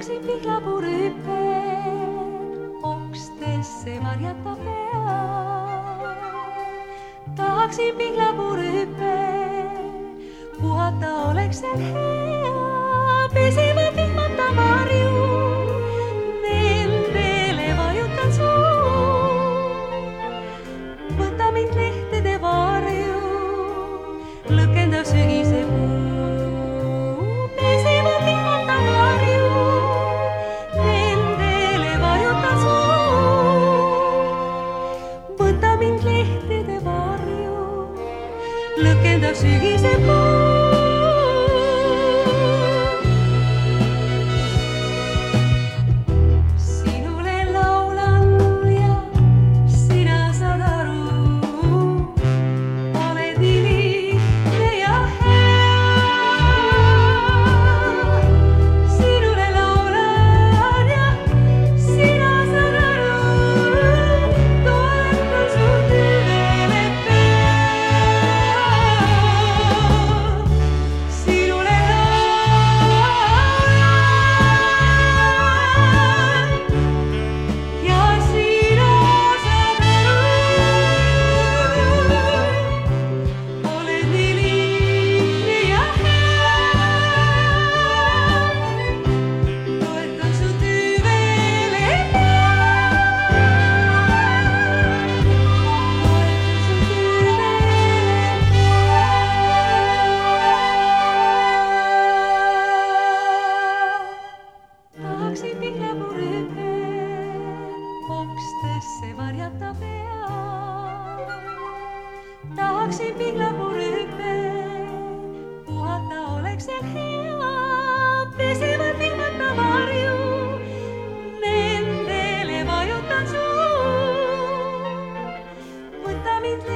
tahaksin pihlapuurhüppe okstesse varjata pea. Tahaksin pihlapuurhüppe, puhata oleks seal hea. Peseva vihmata varju, nendele vajutan suu. Võta mind lehtede varju, lõkendav sügise puu. Peseva vihmata varju, nendele vajutan suu. Võta mind lehtede varju, lõkendav sügise puu. Tahaksin pihlapuurhüppe okstesse varjata pea. Tahaksin pihlapuurhüppe, puhata oleks seal hea. Pesevad vihmata varju, nendele vajutan suu. Võta mind